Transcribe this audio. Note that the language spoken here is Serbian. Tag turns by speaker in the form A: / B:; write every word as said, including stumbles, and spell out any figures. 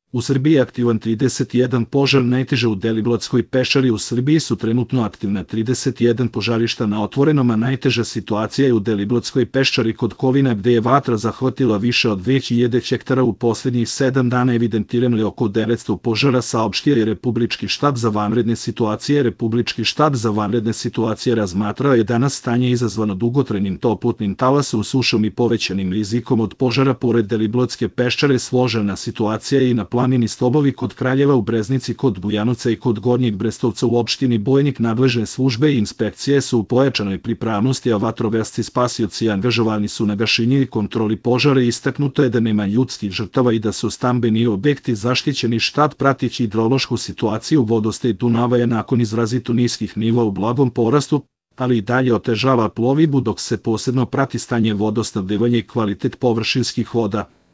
A: U Srbiji je aktivan trideset jedan požar, najteže u Deliblatskoj peščari. U Srbiji su trenutno aktivna trideset jedan požarišta na otvorenom, a najteža situacija je u Deliblatskoj peščari kod Kovina, gde je vatra zahvatila više od dve hiljade hektara. U poslednjih sedam dana evidentirano je oko devetsto požara, saopštio je Republički štab za vanredne situacije. Republički štab za vanredne situacije razmatrao je danas stanje izazvano dugotrajnim toplotnim talasom, sušom i povećanim rizikom od požara. Pored Deliblatske peščare složena situacija je i na planini Stobovi kod Kraljeva, u Breznici kod Bujanovca i kod Gornjeg Brestovca u opštini Bojnik. Nadležne službe i inspekcije su u pojačanoj pripravnosti, a vatrogasci spasioci angažovani su na gašenju i kontroli požara. Istaknuto je da nema ljudskih žrtava i da su stambeni objekti zaštićeni. Štab prateći hidrološku situaciju vodostaj Dunava je nakon izrazito niskih nivoa u blagom porastu, ali i dalje otežava plovidbu, dok se posebno prati stanje vodosnabdevanja i kvalitet površinskih voda.